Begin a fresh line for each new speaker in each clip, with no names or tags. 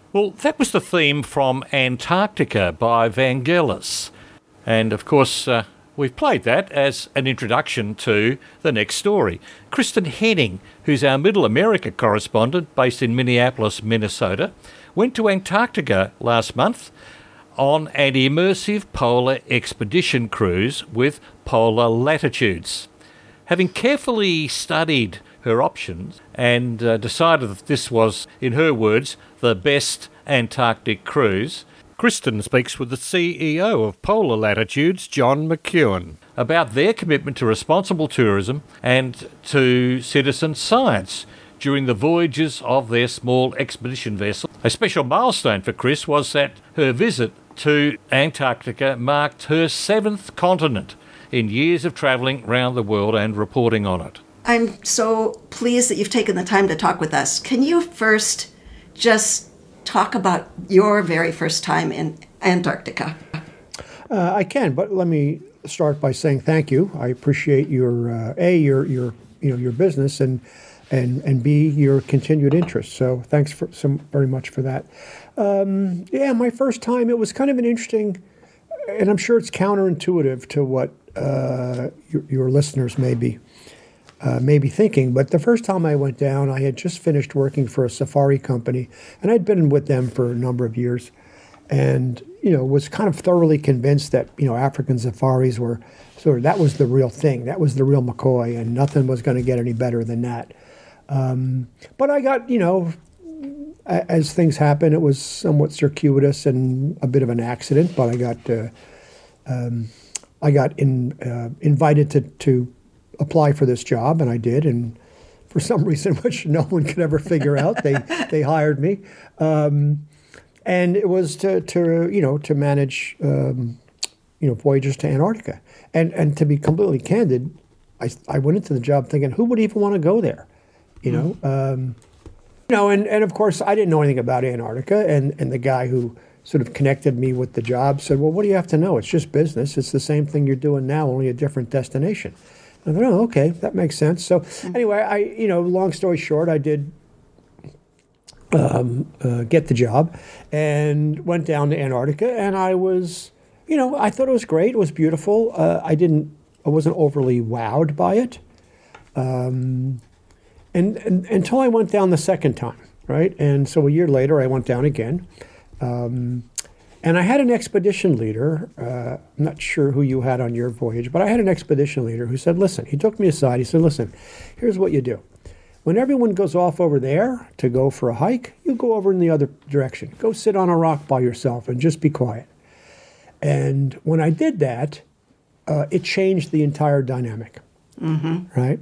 Well, that was the theme from Antarctica by Vangelis. And of course, we've played that as an introduction to the next story. Kristen Henning, who's our Middle America correspondent based in Minneapolis, Minnesota, went to Antarctica last month on an immersive polar expedition cruise with Polar Latitudes. Having carefully studied her options and decided that this was, in her words, the best Antarctic cruise, Kristen speaks with the CEO of Polar Latitudes, John McEwen, about their commitment to responsible tourism and to citizen science during the voyages of their small expedition vessel. A special milestone for Chris was that her visit to Antarctica marked her 7th continent in years of travelling around the world and reporting on it.
I'm so pleased that you've taken the time to talk with us. Can you first just talk about your very first time in Antarctica?
I can, but let me start by saying thank you. I appreciate your your business and B, your continued interest. So thanks very much for that. My first time, it was kind of an interesting, and I'm sure it's counterintuitive to what your listeners may be thinking. But the first time I went down, I had just finished working for a safari company, and I'd been with them for a number of years, and was kind of thoroughly convinced that African safaris were that was the real thing, that was the real McCoy, and nothing was going to get any better than that. But I got as things happen, it was somewhat circuitous and a bit of an accident. But I got invited to apply for this job, and I did. And for some reason, which no one could ever figure out, they hired me. And it was to manage voyages to Antarctica. And to be completely candid, I went into the job thinking, who would even want to go there? And of course, I didn't know anything about Antarctica, and the guy who sort of connected me with the job said, well, what do you have to know? It's just business. It's the same thing you're doing now, only a different destination. And I thought, oh, okay, that makes sense. So anyway, long story short, I did get the job and went down to Antarctica, and I was, I thought it was great. It was beautiful. I wasn't overly wowed by it. And until I went down the second time, right? And so a year later, I went down again. And I had an expedition leader, I'm not sure who you had on your voyage, but I had an expedition leader who said, listen, he took me aside, he said, listen, here's what you do. When everyone goes off over there to go for a hike, you go over in the other direction. Go sit on a rock by yourself and just be quiet. And when I did that, it changed the entire dynamic, right?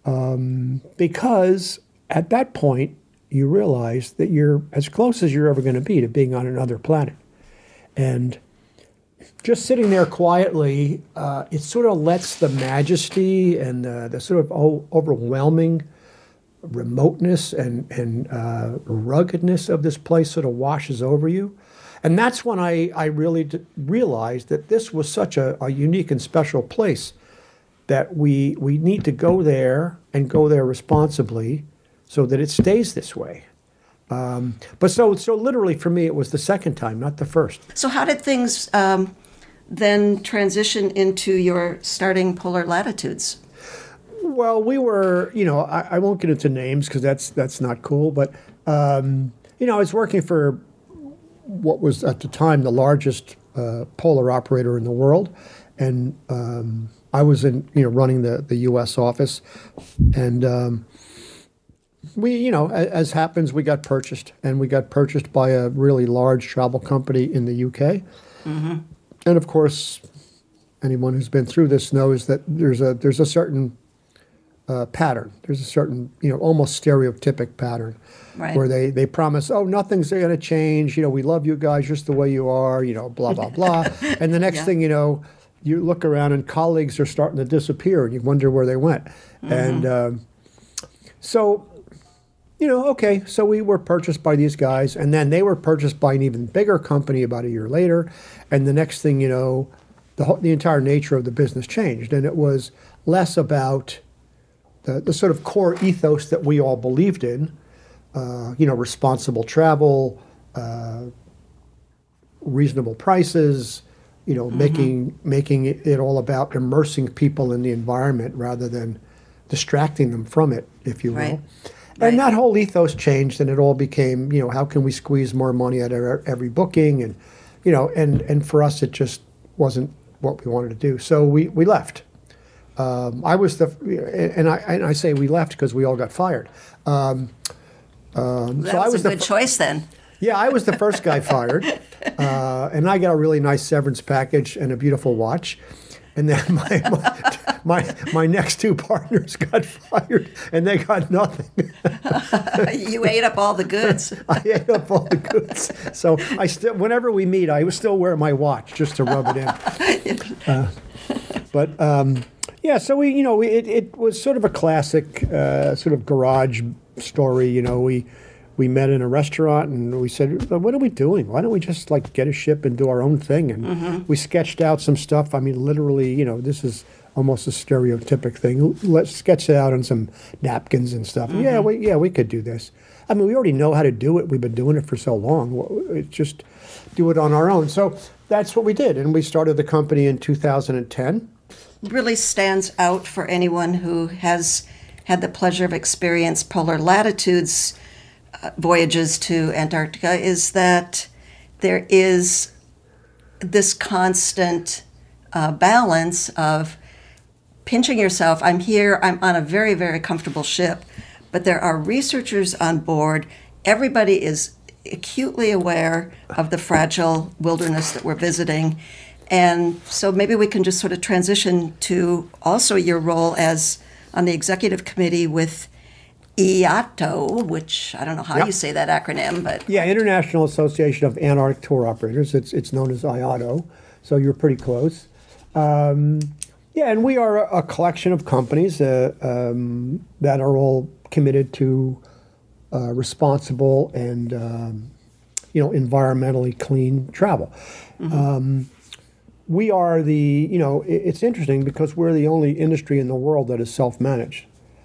Because at that point, you realize that you're as close as you're ever going to be to being on another planet. And just sitting there quietly, it sort of lets the majesty and the sort of overwhelming remoteness and ruggedness of this place sort of washes over you. And that's when I really realized that this was such a unique and special place that we need to go there and go there responsibly so that it stays this way. But so literally for me, it was the second time, not the first.
So how did things then transition into your starting Polar Latitudes?
Well, we were, I won't get into names because that's not cool, but, I was working for what was at the time the largest polar operator in the world. And I was running the U.S. office. And we, as happens, we got purchased. And we got purchased by a really large travel company in the U.K. Mm-hmm. And, of course, anyone who's been through this knows that there's a certain pattern. There's a certain, almost stereotypic pattern, right, where they promise, oh, nothing's going to change. We love you guys just the way you are, blah, blah, blah. And the next thing you look around and colleagues are starting to disappear and you wonder where they went. Mm-hmm. And so we were purchased by these guys, and then they were purchased by an even bigger company about a year later. And the next thing the entire nature of the business changed. And it was less about the sort of core ethos that we all believed in, responsible travel, reasonable prices, making it all about immersing people in the environment rather than distracting them from it, if you will.
Right.
And that whole ethos changed, and it all became, how can we squeeze more money out of every booking, and and for us it just wasn't what we wanted to do. So we left. I was and I say we left because we all got fired.
That was a good choice then.
Yeah, I was the first guy fired, and I got a really nice severance package and a beautiful watch. And then my next two partners got fired, and they got nothing.
You ate up all the goods.
I ate up all the goods. So whenever we meet, I still wear my watch just to rub it in. Yeah, so it was sort of a classic sort of garage story. We met in a restaurant and we said, what are we doing? Why don't we just get a ship and do our own thing? And we sketched out some stuff. I mean, literally, this is almost a stereotypic thing. Let's sketch it out on some napkins and stuff. We could do this. I mean, we already know how to do it. We've been doing it for so long. It's just do it on our own. So that's what we did. And we started the company in 2010.
Really stands out for anyone who has had the pleasure of experience polar latitudes voyages to Antarctica is that there is this constant balance of pinching yourself. I'm here, I'm on a very, very comfortable ship, but there are researchers on board. Everybody is acutely aware of the fragile wilderness that we're visiting. And so maybe we can just sort of transition to also your role as on the executive committee with IATO, which I don't know how you say that acronym, but
yeah, International Association of Antarctic Tour Operators. It's known as IATO, so you're pretty close. And we are a collection of companies that are all committed to responsible and environmentally clean travel. We are it's interesting because we're the only industry in the world that is self-managed.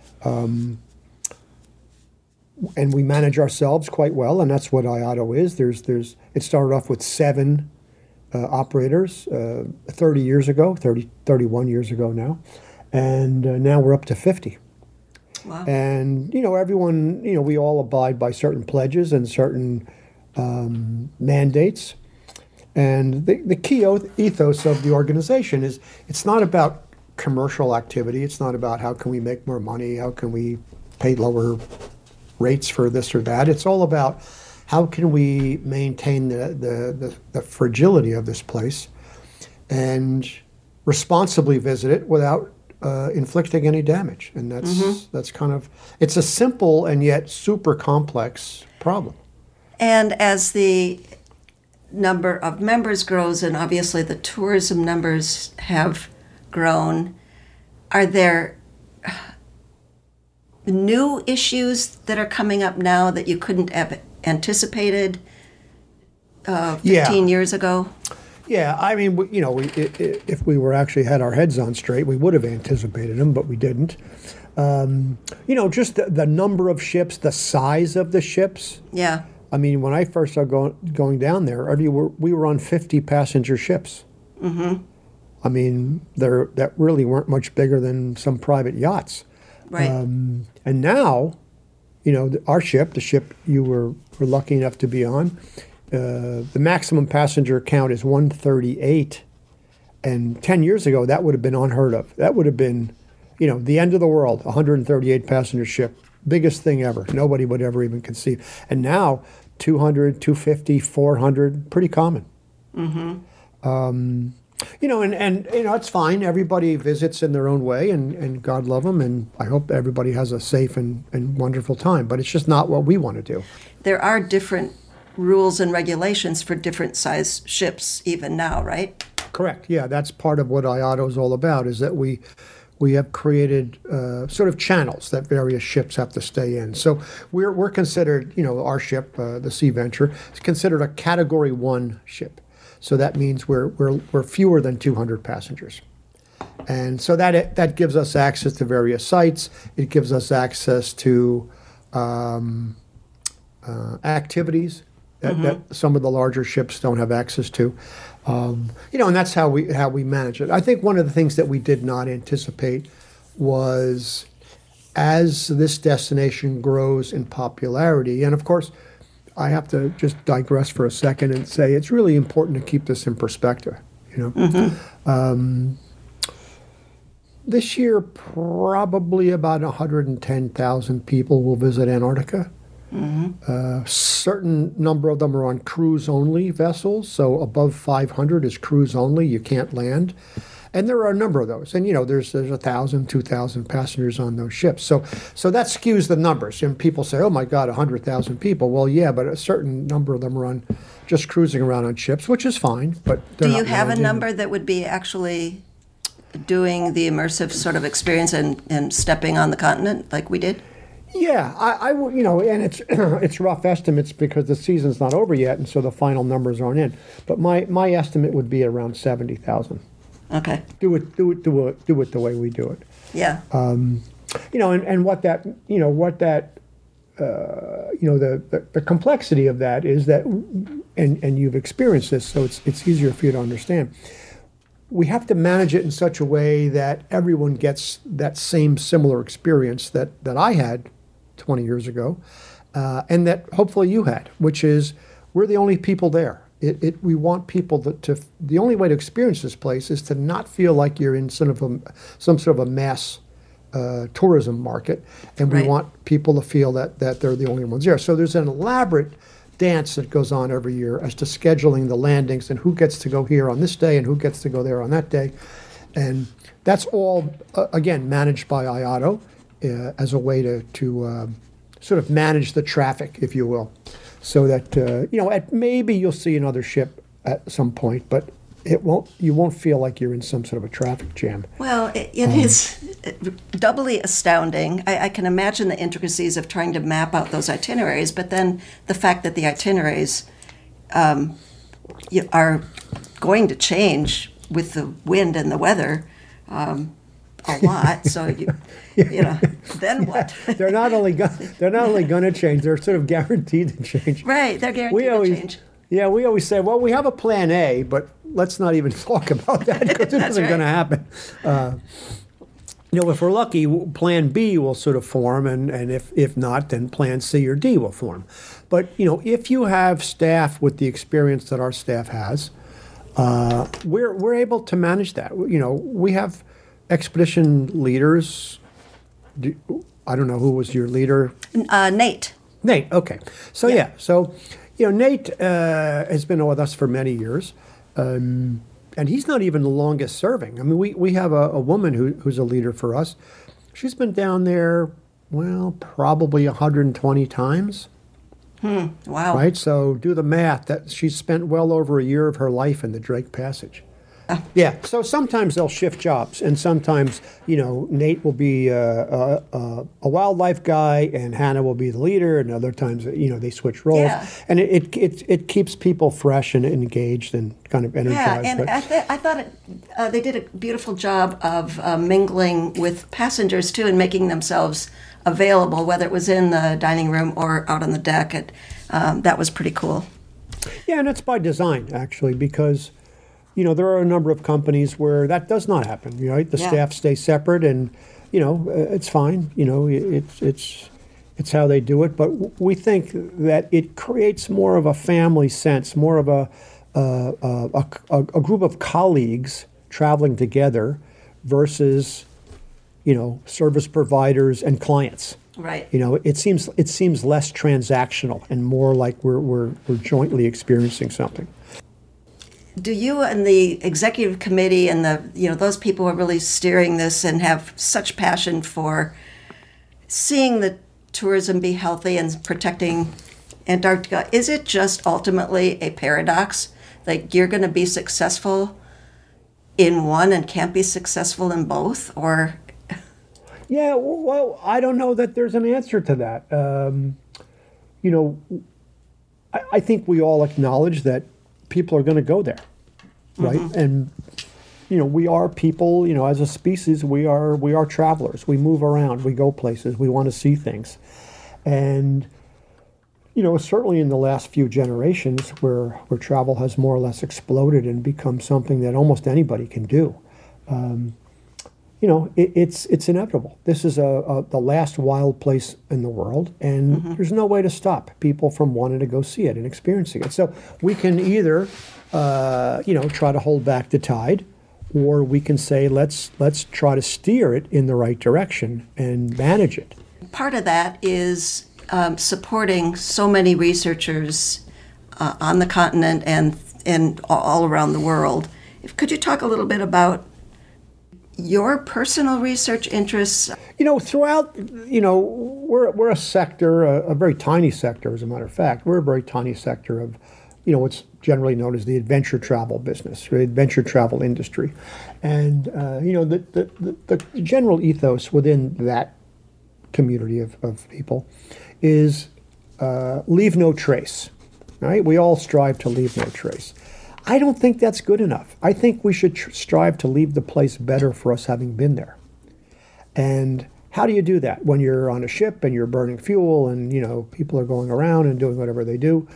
And we manage ourselves quite well, and that's what IATO is. It started off with 7 operators 31 years ago now, and now we're up to 50.
Wow.
And everyone, we all abide by certain pledges and certain mandates. And the key ethos of the organization is it's not about commercial activity. It's not about how can we make more money, how can we pay lower rates for this or that. It's all about how can we maintain the fragility of this place and responsibly visit it without inflicting any damage. And that's kind of, it's a simple and yet super complex problem.
And as the number of members grows, and obviously the tourism numbers have grown, are there new issues that are coming up now that you couldn't have anticipated 15 years ago?
Yeah, I mean, if we were actually had our heads on straight, we would have anticipated them, but we didn't. Just the number of ships, the size of the ships.
Yeah.
I mean, when I first started going down there, we were on 50 passenger ships. Mm-hmm. I mean, that really weren't much bigger than some private yachts.
Right.
And now, our ship, the ship you were lucky enough to be on, the maximum passenger count is 138. And 10 years ago, that would have been unheard of. That would have been, the end of the world, 138 passenger ship, biggest thing ever. Nobody would ever even conceive. And now, 200, 250, 400, pretty common. Mm-hmm. It's fine. Everybody visits in their own way, and God love them, and I hope everybody has a safe and wonderful time. But it's just not what we want to do.
There are different rules and regulations for different size ships even now, right?
Correct. Yeah, that's part of what IATO is all about, is that we have created sort of channels that various ships have to stay in. So we're considered, our ship, the Sea Venture, is considered a Category 1 ship. So that means we're fewer than 200 passengers. And so that gives us access to various sites. It gives us access to activities that some of the larger ships don't have access to. And that's how we manage it. I think one of the things that we did not anticipate was, as this destination grows in popularity, and of course, I have to just digress for a second and say it's really important to keep this in perspective. This year, probably about 110,000 people will visit Antarctica. Certain number of them are on cruise-only vessels, so above 500 is cruise-only. You can't land. And there are a number of those. And, there's 1,000, 2,000 passengers on those ships. So that skews the numbers. And people say, oh, my God, 100,000 people. Well, yeah, but a certain number of them are on just cruising around on ships, which is fine. But
do you have a number that would be actually doing the immersive sort of experience and stepping on the continent like we did?
Yeah, I and it's it's rough estimates because the season's not over yet, and so the final numbers aren't in. But my estimate would be around 70,000.
Okay.
Do it the way we do it.
Yeah.
And what the complexity of that is that, and you've experienced this, so it's easier for you to understand. We have to manage it in such a way that everyone gets that same similar experience that I had 20 years ago, and that hopefully you had, which is we're the only people there. We want people to the only way to experience this place is to not feel like you're in some sort of a mass tourism market, and we want people to feel that they're the only ones there. So there's an elaborate dance that goes on every year as to scheduling the landings and who gets to go here on this day and who gets to go there on that day. And that's all, again, managed by IATO as a way to sort of manage the traffic, if you will, so that, maybe you'll see another ship at some point, but you won't feel like you're in some sort of a traffic jam.
Well, it is doubly astounding. I can imagine the intricacies of trying to map out those itineraries, but then the fact that the itineraries are going to change with the wind and the weather a lot. So then what?
They're not only going to change; they're sort of guaranteed to change.
Right, they're guaranteed to change.
Yeah, we always say, well, we have a plan A, but let's not even talk about that because it isn't going to happen. If we're lucky, plan B will sort of form, and if not, then plan C or D will form. But, if you have staff with the experience that our staff has, we're able to manage that. We have expedition leaders. I don't know who was your leader.
Nate.
Nate, okay. So, yeah. Nate has been with us for many years, and he's not even the longest serving. I mean, we have a woman who's a leader for us. She's been down there, probably 120 times.
Wow.
Right? So do the math. That she's spent well over a year of her life in the Drake Passage. Yeah. So sometimes they'll shift jobs, and sometimes Nate will be a wildlife guy, and Hannah will be the leader, and other times they switch roles, and it keeps people fresh and engaged and kind of energized.
Yeah, and I thought they did a beautiful job of mingling with passengers too, and making themselves available, whether it was in the dining room or out on the deck. That was pretty cool.
Yeah, and that's by design actually, because there are a number of companies where that does not happen, right? The staff stay separate, and, it's fine. It's how they do it. But we think that it creates more of a family sense, more of a group of colleagues traveling together versus, service providers and clients.
Right.
It seems less transactional and more like we're jointly experiencing something.
Do you and the executive committee and those people who are really steering this and have such passion for seeing the tourism be healthy and protecting Antarctica, is it just ultimately a paradox? Like you're going to be successful in one and can't be successful in both, or?
Yeah, well, I don't know that there's an answer to that. I think we all acknowledge that people are going to go there, right? Mm-hmm. And we are people. As a species, we are travelers. We move around. We go places. We want to see things, and certainly in the last few generations where travel has more or less exploded and become something that almost anybody can do, it's inevitable. This is the last wild place in the world, and there's no way to stop people from wanting to go see it and experiencing it. So we can either, try to hold back the tide, or we can say let's try to steer it in the right direction and manage it.
Part of that is supporting so many researchers on the continent and all around the world. Could you talk a little bit about your personal research interests?
Throughout, we're a sector, a very tiny sector, as a matter of fact. We're a very tiny sector of, what's generally known as the adventure travel business, or the adventure travel industry. And, the general ethos within that community of people is leave no trace, right? We all strive to leave no trace. I don't think that's good enough. I think we should strive to leave the place better for us having been there. And how do you do that? When you're on a ship and you're burning fuel and, people are going around and doing whatever they do.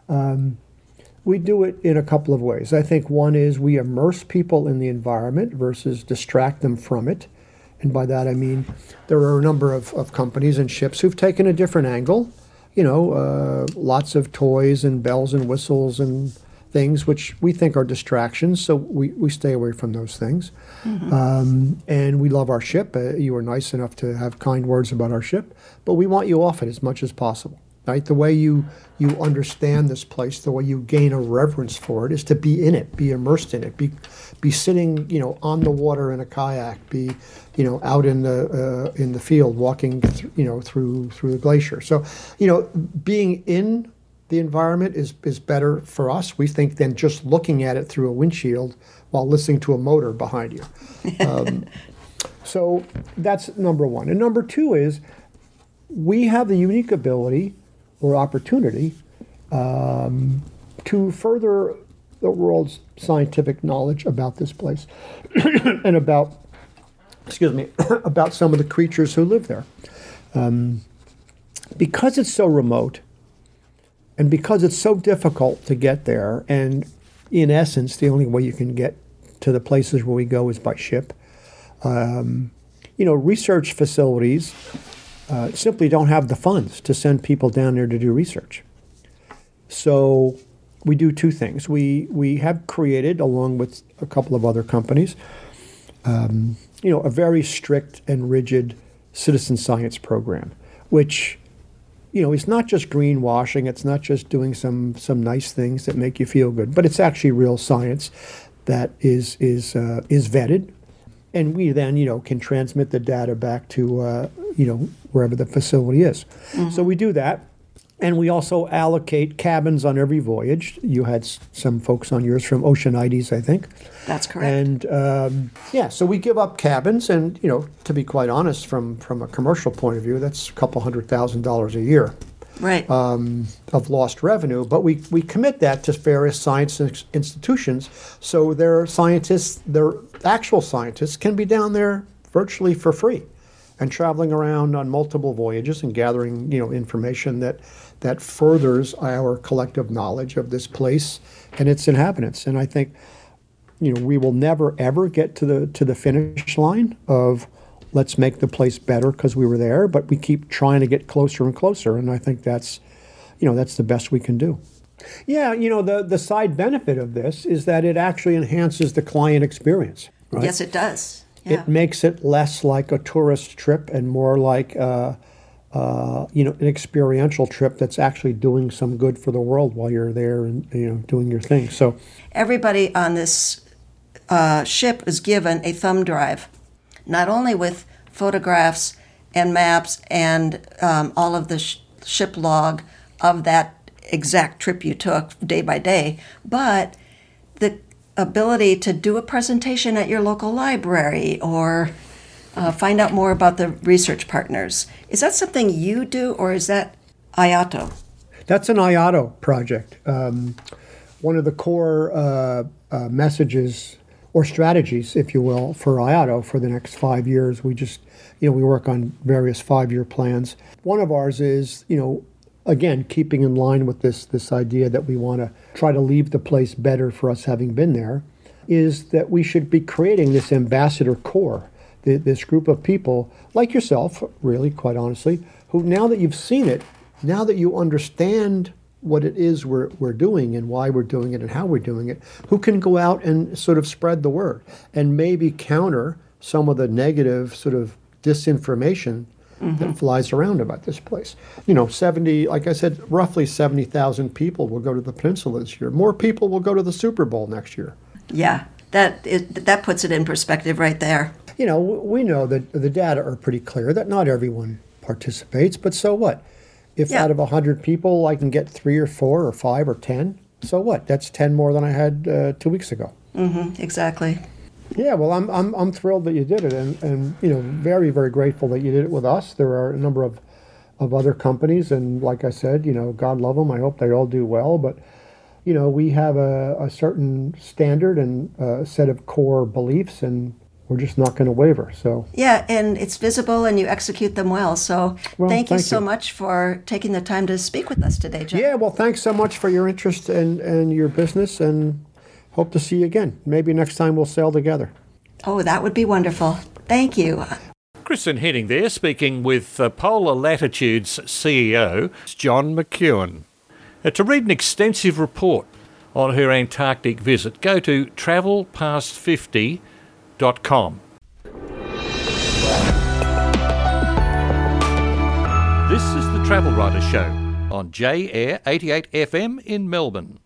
We do it in a couple of ways. I think one is we immerse people in the environment versus distract them from it. And by that I mean there are a number of companies and ships who've taken a different angle. Lots of toys and bells and whistles and things which we think are distractions, so we stay away from those things. And we love our ship. You were nice enough to have kind words about our ship, but we want you off it as much as possible. Right? The way you understand this place, the way you gain a reverence for it, is to be in it, be immersed in it, be sitting, on the water in a kayak, be, out in the field walking, through the glacier. So, being in the environment is better for us, we think, than just looking at it through a windshield while listening to a motor behind you. So that's number one. And number two is we have the unique ability or opportunity to further the world's scientific knowledge about this place and about some of the creatures who live there. Because it's so remote and because it's so difficult to get there, and in essence, the only way you can get to the places where we go is by ship, research facilities simply don't have the funds to send people down there to do research. So we do two things. We have created, along with a couple of other companies, a very strict and rigid citizen science program, which it's not just greenwashing. It's not just doing some nice things that make you feel good, but it's actually real science that is vetted, and we then can transmit the data back to wherever the facility is. So we do that, and we also allocate cabins on every voyage. You had some folks on yours from Oceanides, I think.
That's correct.
And so we give up cabins, and to be quite honest, from a commercial point of view, that's a couple $100,000 a year,
right,
of lost revenue. But we commit that to various science institutions, so their actual scientists, can be down there virtually for free, and traveling around on multiple voyages and gathering information that furthers our collective knowledge of this place and its inhabitants. And I think we will never ever get to the finish line of let's make the place better because we were there, but we keep trying to get closer and closer, and I think that's the best we can do. Yeah, the side benefit of this is that it actually enhances the client experience. Right?
Yes, it does. Yeah.
It makes it less like a tourist trip and more like an experiential trip that's actually doing some good for the world while you're there and doing your thing. So
everybody on this ship is given a thumb drive, not only with photographs and maps and all of the ship log of that exact trip you took day by day, but the ability to do a presentation at your local library or find out more about the research partners. Is that something you do, or is that IATO?
That's an IATO project. One of the core messages or strategies, if you will, for IATO for the next 5 years, we work on various 5-year plans. One of ours is, again, keeping in line with this idea that we want to try to leave the place better for us having been there, is that we should be creating this ambassador corps, this group of people like yourself, really, quite honestly, who now that you've seen it, now that you understand what it is we're doing and why we're doing it and how we're doing it, who can go out and sort of spread the word and maybe counter some of the negative sort of disinformation that flies around about this place. 70, like I said, roughly 70,000 people will go to the Peninsula this year. More people will go to the Super Bowl next year.
Yeah, that puts it in perspective right there.
We know that the data are pretty clear that not everyone participates, but so what? If out of 100 people I can get 3 or 4 or 5 or 10, so what? That's 10 more than I had 2 weeks ago.
Exactly.
Yeah, well, I'm thrilled that you did it, and very, very grateful that you did it with us. There are a number of other companies, and like I said, God love them. I hope they all do well, but we have a certain standard and a set of core beliefs, and we're just not going to waver. So
yeah, and it's visible, and you execute them well. So thank you so much for taking the time to speak with us today, John.
Yeah, well, thanks so much for your interest and your business, and hope to see you again. Maybe next time we'll sail together.
Oh, that would be wonderful. Thank you.
Kristen Henning there, speaking with Polar Latitudes CEO, John McEwen. To read an extensive report on her Antarctic visit, go to travelpast50.com. This is the Travel Writer Show on J Air 88 FM in Melbourne.